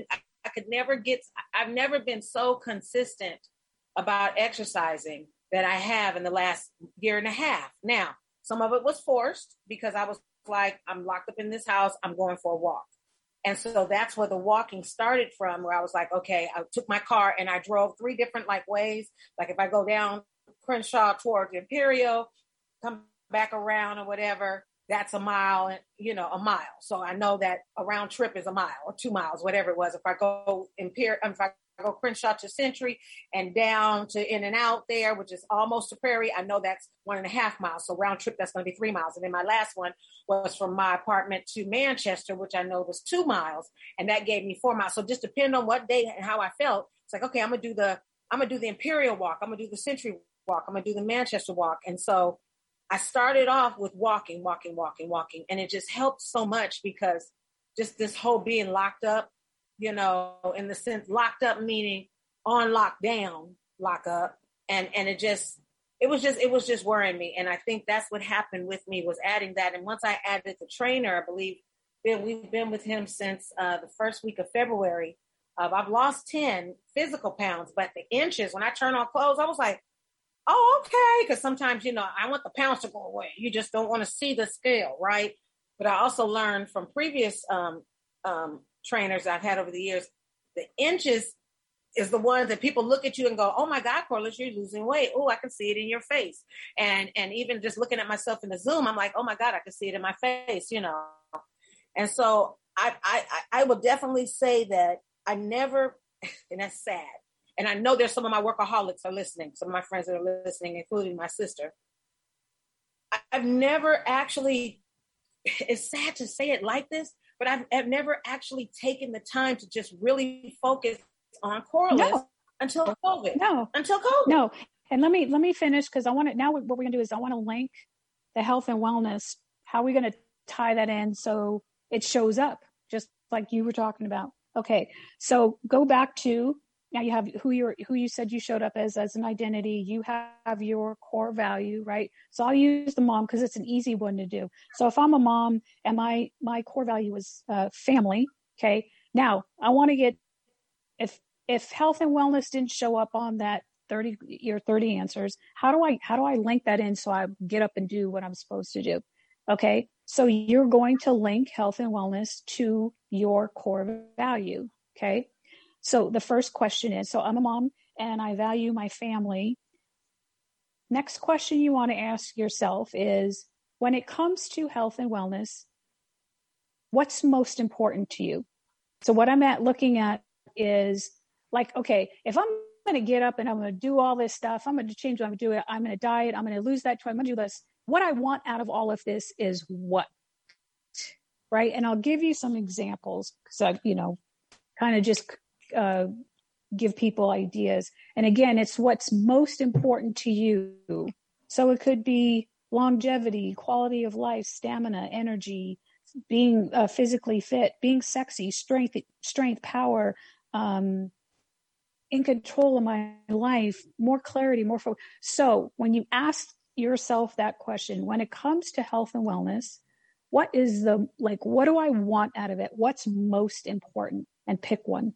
I've never been so consistent about exercising that I have in the last year and a half. Now, some of it was forced because I was like, I'm locked up in this house. I'm going for a walk. And so that's where the walking started from, where I was like, okay, I took my car and I drove 3 different ways. Like if I go down Crenshaw towards Imperial, come back around or whatever, that's a mile, a mile. So I know that a round trip is a mile or 2 miles, whatever it was. If I go Crenshaw to Century and down to In and Out there, which is almost to Prairie, I know that's 1.5 miles. So round trip, that's going to be 3 miles. And then my last one was from my apartment to Manchester, which I know was 2 miles, and that gave me 4 miles. So just depending on what day and how I felt, it's like, okay, I'm gonna do the Imperial Walk, I'm gonna do the Century Walk, I'm gonna do the Manchester Walk, and so I started off with walking, and it just helped so much because just this whole being locked up, in the sense locked up meaning on lockdown, lock up, and it was just worrying me, and I think that's what happened with me was adding that, and once I added the trainer, I believe we've been with him since the first week of February. I've lost 10 physical pounds, but the inches when I turn on clothes, I was like, oh, okay. Because sometimes, I want the pounds to go away. You just don't want to see the scale, right? But I also learned from previous trainers I've had over the years, the inches is the ones that people look at you and go, oh my God, Corliss, you're losing weight. Oh, I can see it in your face. And even just looking at myself in the Zoom, I'm like, oh my God, I can see it in my face, And so I will definitely say that I never, and that's sad. And I know there's some of my workaholics are listening, some of my friends that are listening, including my sister. I've never actually, it's sad to say it like this, but I've never actually taken the time to just really focus on Corliss until COVID. No. And let me finish because I want to, now what we're going to do is I want to link the health and wellness. How are we going to tie that in so it shows up just like you were talking about? Okay. So go back to, now you have who you said you showed up as an identity. You have your core value, right? So I'll use the mom because it's an easy one to do. So if I'm a mom and my core value is family, okay. Now I want to get, if health and wellness didn't show up on that 30 answers, how do I link that in so I get up and do what I'm supposed to do? Okay. So you're going to link health and wellness to your core value. Okay. So the first question is, so I'm a mom and I value my family. Next question you want to ask yourself is, when it comes to health and wellness, what's most important to you? So what I'm looking at is like, okay, if I'm going to get up and I'm going to do all this stuff, I'm going to change what I'm going to do. I'm going to diet. I'm going to lose that. I'm going to do this. What I want out of all of this is what, right? And I'll give you some examples because I, kind of just give people ideas. And again, it's what's most important to you. So it could be longevity, quality of life, stamina, energy, being physically fit, being sexy, strength, power, in control of my life, more clarity, more focus. So when you ask yourself that question, when it comes to health and wellness, what do I want out of it? What's most important? And pick one.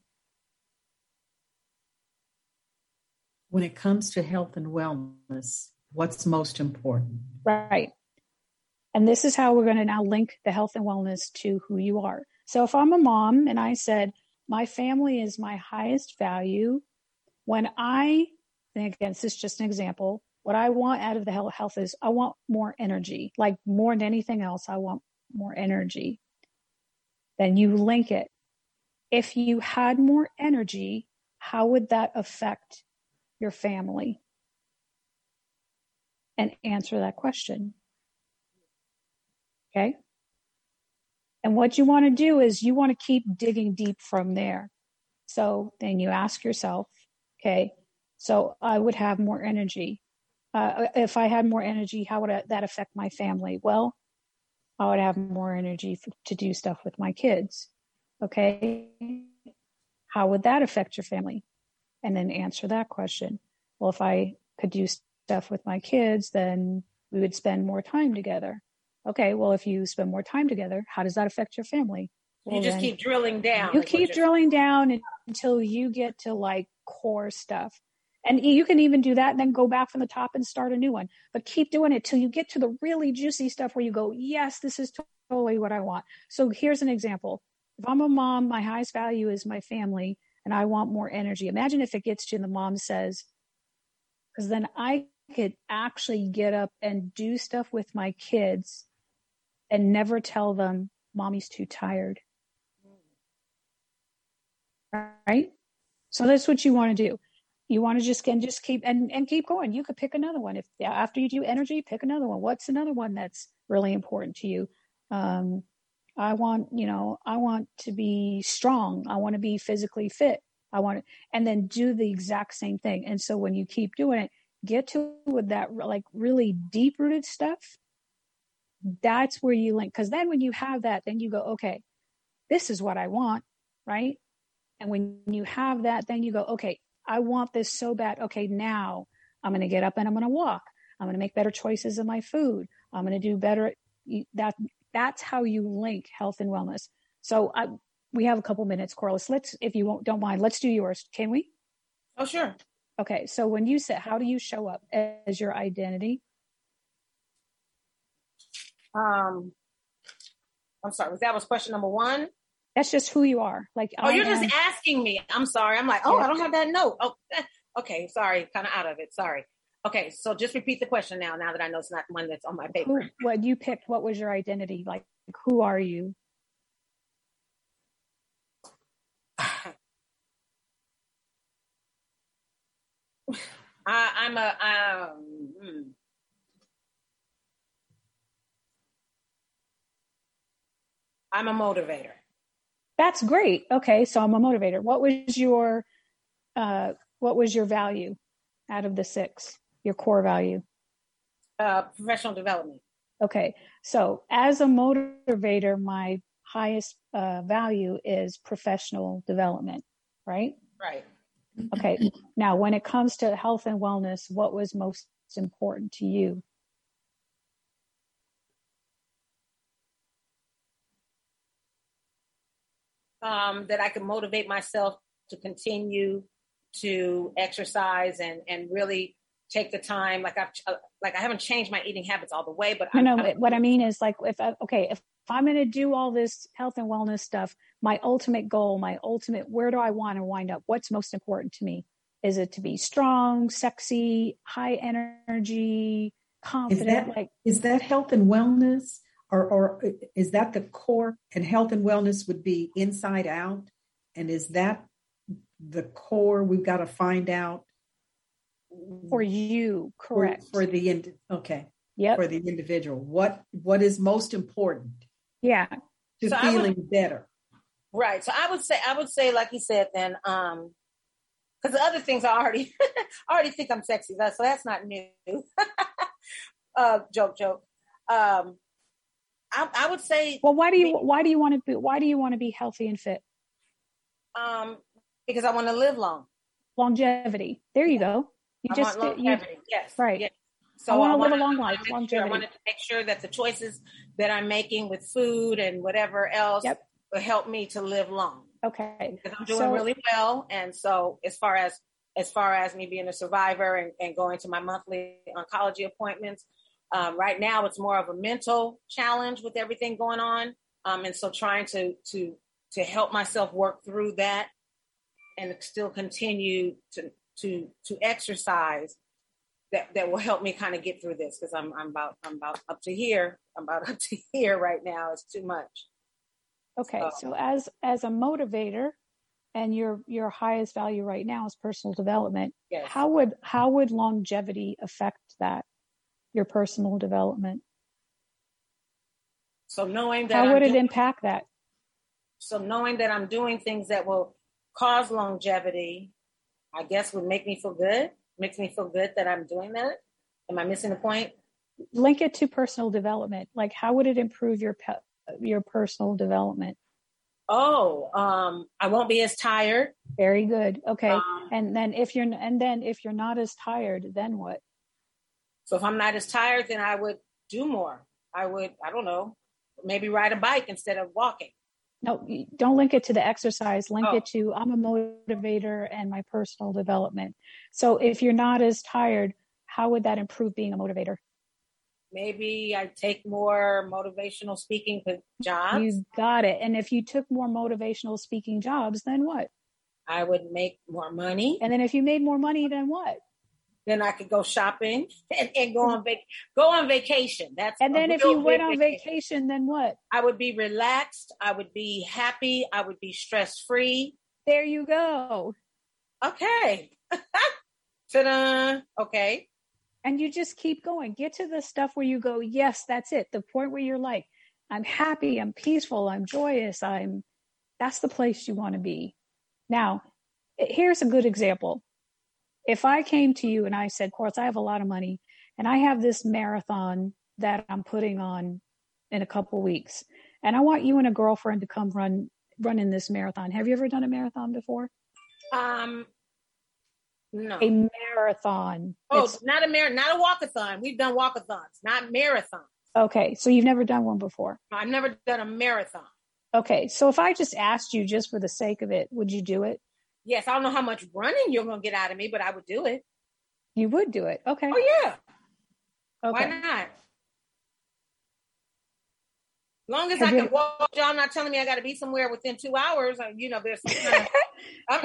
When it comes to health and wellness, what's most important? Right. And this is how we're going to now link the health and wellness to who you are. So if I'm a mom and I said, my family is my highest value, and again, this is just an example, what I want out of the health is I want more energy, like more than anything else, I want more energy. Then you link it. If you had more energy, how would that affect your family? And answer that question. Okay? And what you want to do is you want to keep digging deep from there. So then you ask yourself, okay, so I would have more energy. If I had more energy, how would that affect my family? Well, I would have more energy to do stuff with my kids. Okay. How would that affect your family? And then answer that question. Well, if I could do stuff with my kids, then we would spend more time together. Okay. Well, if you spend more time together, how does that affect your family? Well, you just keep drilling down. You keep drilling down until you get to like core stuff. And you can even do that and then go back from the top and start a new one. But keep doing it till you get to the really juicy stuff where you go, yes, this is totally what I want. So here's an example. If I'm a mom, my highest value is my family and I want more energy. Imagine if it gets to the mom says, because then I could actually get up and do stuff with my kids and never tell them mommy's too tired. Right? So that's what you want to do. You want to just keep and keep going. You could pick another one. If after you do energy, pick another one. What's another one that's really important to you? I want to be strong. I want to be physically fit. And then do the exact same thing. And so when you keep doing it, get to with that like really deep rooted stuff. That's where you link. Because then when you have that, then you go, okay, this is what I want, right? And when you have that, then you go, okay, I want this so bad. Okay, now I'm going to get up and I'm going to walk. I'm going to make better choices in my food. I'm going to do better. That's how you link health and wellness. So we have a couple minutes, Corliss. If you don't mind, let's do yours. Can we? Oh, sure. Okay. So when you said, how do you show up as your identity? I'm sorry. That was question number one. That's just who you are. Like, you're just asking me. I'm sorry. I'm like, I don't have that note. Oh, okay. Sorry. Kind of out of it. Sorry. Okay. So just repeat the question now that I know it's not one that's on my paper. What you picked, what was your identity? Like, who are you? I'm a motivator. That's great. Okay, so I'm a motivator. What was your value out of the 6? Your core value? Professional development. Okay, so as a motivator, my highest value is professional development, right? Right. Okay. Now, when it comes to health and wellness, what was most important to you? That I can motivate myself to continue to exercise and really take the time. Like I haven't changed my eating habits all the way, but what I mean is like, if I'm going to do all this health and wellness stuff, my ultimate goal, where do I want to wind up? What's most important to me? Is it to be strong, sexy, high energy, confident? Is that health and wellness? Or is that the core? And health and wellness would be inside out? And is that the core we've got to find out? For you, correct. Okay. Yep. For the individual. What is most important? Yeah. To feeling better. Right. So I would say, like you said, then, because the other things I already think I'm sexy. So that's not new. Joke. I would say. Well, why do you want to be healthy and fit? Because I want to live long. Longevity. There you go. Want longevity. Yes. Right. Yes. So I want to live a long life. Longevity. I wanted to make sure that the choices that I'm making with food and whatever else will help me to live long. Okay. Because I'm doing really well, and so as far as me being a survivor and going to my monthly oncology appointments. Right now, it's more of a mental challenge with everything going on, and so trying to help myself work through that, and still continue to exercise. That will help me kind of get through this because I'm about up to here. I'm about up to here right now. It's too much. Okay, so as a motivator, and your highest value right now is personal development. Yes. How would longevity affect that? Your personal development. So knowing that how would it impact that? So knowing that I'm doing things that will cause longevity, I guess would make me feel good. Makes me feel good that I'm doing that. Am I missing the point? Link it to personal development. Like, how would it improve your personal development? I won't be as tired. Very good. Okay. And then if you're not as tired, then what? So if I'm not as tired, then I would do more. I don't know, maybe ride a bike instead of walking. No, don't link it to the exercise. Link it to I'm a motivator and my personal development. So if you're not as tired, how would that improve being a motivator? Maybe I take more motivational speaking jobs. You got it. And if you took more motivational speaking jobs, then what? I would make more money. And then if you made more money, then what? Then I could go shopping and go on vacation. And then if you went on vacation, then what? I would be relaxed. I would be happy. I would be stress-free. There you go. Okay. Ta-da. Okay. And you just keep going. Get to the stuff where you go, yes, that's it. The point where you're like, I'm happy, I'm peaceful, I'm joyous, that's the place you want to be. Now, here's a good example. If I came to you and I said, Corliss, I have a lot of money and I have this marathon that I'm putting on in a couple weeks, and I want you and a girlfriend to come run in this marathon. Have you ever done a marathon before? No. A marathon. Oh, not a walkathon. We've done walkathons, not marathons. Okay, so you've never done one before? I've never done a marathon. Okay, so if I just asked you just for the sake of it, would you do it? Yes, I don't know how much running you're going to get out of me, but I would do it. You would do it? Okay. Oh, yeah. Okay. Why not? As long as I can walk, y'all not telling me I got to be somewhere within 2 hours. There's some kind of...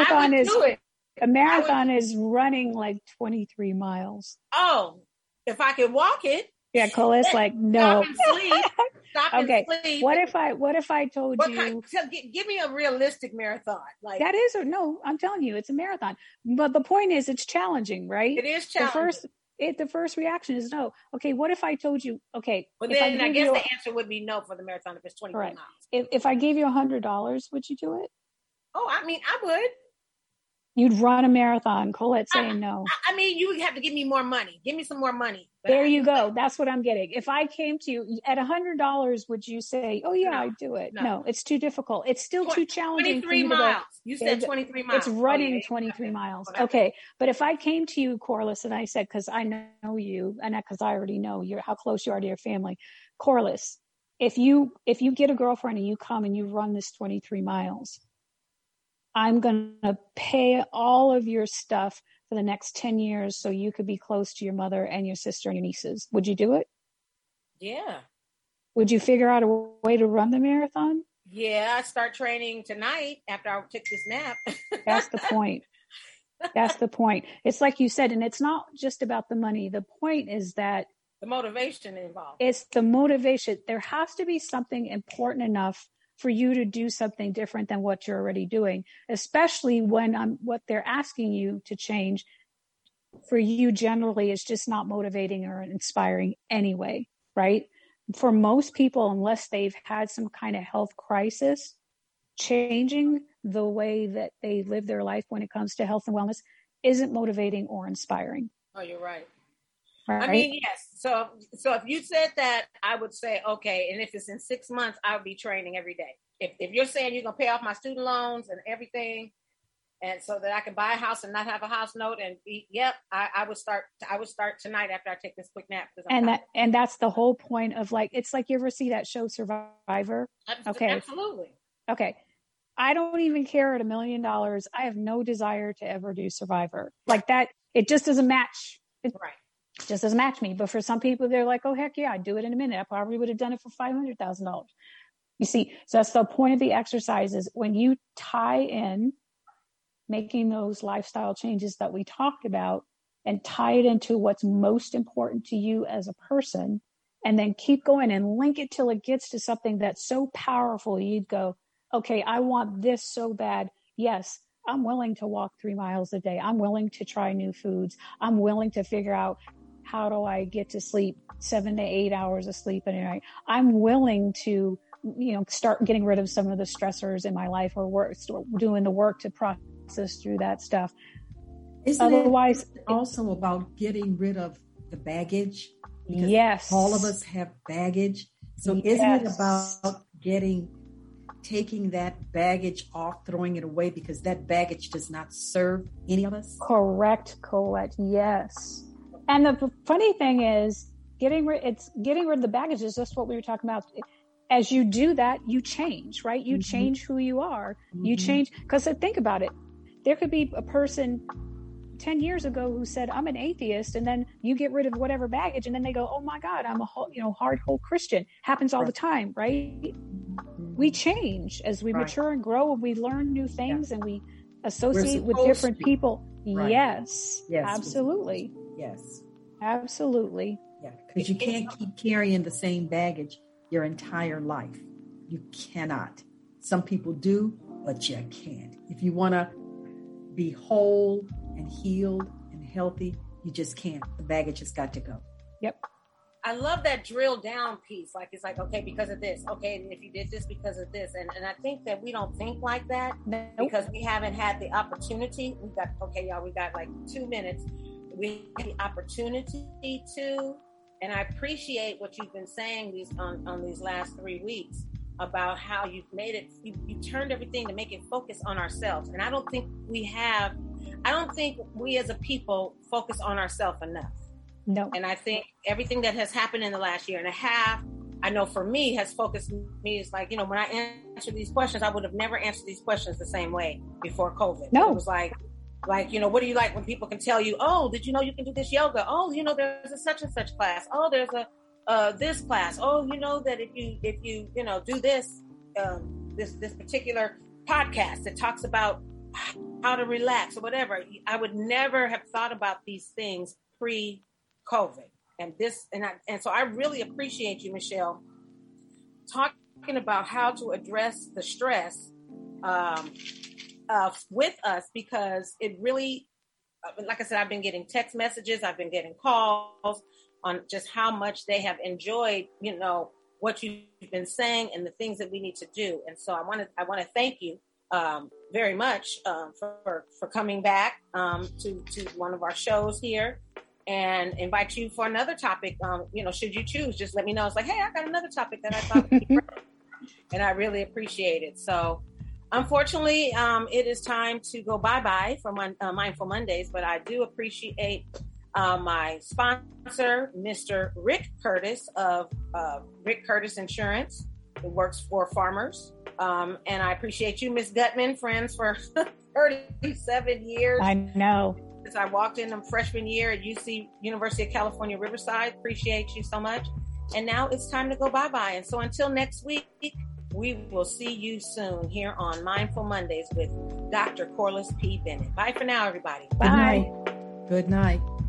A marathon is running like 23 miles. Oh, if I can walk it. Yeah, Cole's like, no. Stop and sleep. Okay. What if I told you? Give me a realistic marathon. Like that is, or no, I'm telling you, it's a marathon. But the point is, it's challenging, right? It is challenging. The first reaction is no. Okay, what if I told you, okay. Well, then I guess the answer would be no for the marathon if it's 23 miles. If I gave you $100, would you do it? Oh, I mean, I would. You'd run a marathon. Colette saying no. I mean, you have to give me more money. Give me some more money. There you go. That's what I'm getting. If I came to you at $100, would you say, oh, yeah, I'd do it? No, it's too difficult. It's still too challenging. 23 miles. You said 23 miles. It's running 23 miles. Okay. But if I came to you, Corliss, and I said, because I know you, and because I already know how close you are to your family, Corliss, if you get a girlfriend and you come and you run this 23 miles, I'm going to pay all of your stuff for the next 10 years so you could be close to your mother and your sister and your nieces. Would you do it? Yeah. Would you figure out a way to run the marathon? Yeah, I start training tonight after I take this nap. That's the point. That's the point. It's like you said, and it's not just about the money. The point is that the motivation involved. It's the motivation. There has to be something important enough for you to do something different than what you're already doing, especially when what they're asking you to change for you generally is just not motivating or inspiring anyway, right? For most people, unless they've had some kind of health crisis, changing the way that they live their life when it comes to health and wellness isn't motivating or inspiring. Oh, you're right. Right? I mean, yes. So if you said that, I would say, okay. And if it's in 6 months, I would be training every day. If you're saying you're going to pay off my student loans and everything, and so that I can buy a house and not have a house note and I would start tonight after I take this quick nap. And that's the whole point of it's like you ever see that show Survivor? Okay. Absolutely. Okay. I don't even care at $1 million. I have no desire to ever do Survivor like that. It just doesn't match. Right. Just doesn't match me. But for some people, they're like, oh, heck yeah, I'd do it in a minute. I probably would have done it for $500,000. You see, so that's the point of the exercise is when you tie in making those lifestyle changes that we talked about and tie it into what's most important to you as a person, and then keep going and link it till it gets to something that's so powerful. You'd go, okay, I want this so bad. Yes, I'm willing to walk 3 miles a day. I'm willing to try new foods. I'm willing to figure out how do I get to sleep 7 to 8 hours of sleep a night. I'm willing to, start getting rid of some of the stressors in my life or doing the work to process through that stuff. Otherwise, it also about getting rid of the baggage? Because yes. All of us have baggage. So isn't it about taking that baggage off, throwing it away because that baggage does not serve any of us? Correct, Colette. Yes. And the funny thing is getting rid of the baggage is just what we were talking about. As you do that, you change, right? You change who you are. You change, because think about it. There could be a person 10 years ago who said, I'm an atheist, and then you get rid of whatever baggage, and then they go, oh my God, I'm a hardcore Christian. Happens all the time, right? We change as we mature and grow, and we learn new things, and we associate with different people. Right. Yes. Yes. Absolutely. Yes. Absolutely. Yeah. Because you can't keep carrying the same baggage your entire life. You cannot. Some people do, but you can't. If you want to be whole and healed and healthy, you just can't. The baggage has got to go. Yep. I love that drill down piece. Like, it's like, okay, because of this. Okay, and if you did this because of this. And I think that we don't think like that because we haven't had the opportunity. We got like 2 minutes. We had the opportunity to, and I appreciate what you've been saying on these last 3 weeks about how you've made it, you turned everything to make it focus on ourselves. And I don't think we as a people focus on ourselves enough. No. And I think everything that has happened in the last year and a half, I know for me has focused me. It's like, when I answer these questions, I would have never answered these questions the same way before COVID. No. It was like, what do you like when people can tell you, oh, did you know you can do this yoga? Oh, there's a such and such class. Oh, there's a this class. Oh, that if you do this this particular podcast that talks about how to relax or whatever, I would never have thought about these things pre-COVID. And so I really appreciate you, Michelle, talking about how to address the stress with us, because it really, like I said, I've been getting text messages, I've been getting calls on just how much they have enjoyed, what you've been saying and the things that we need to do. And so I want to thank you very much for coming back to one of our shows here, and invite you for another topic. Should you choose, just let me know. It's like, hey, I got another topic that I thought would be great. And I really appreciate it. So unfortunately, it is time to go bye-bye for Mindful Mondays, but I do appreciate my sponsor, Mr. Rick Curtis of Rick Curtis Insurance, who works for farmers. And I appreciate you, Ms. Gutman, friends for 37 years. I know. Since I walked in freshman year at UC, University of California, Riverside. Appreciate you so much. And now it's time to go bye-bye. And so until next week, we will see you soon here on Mindful Mondays with Dr. Corliss P. Bennett. Bye for now, everybody. Bye. Good night. Good night.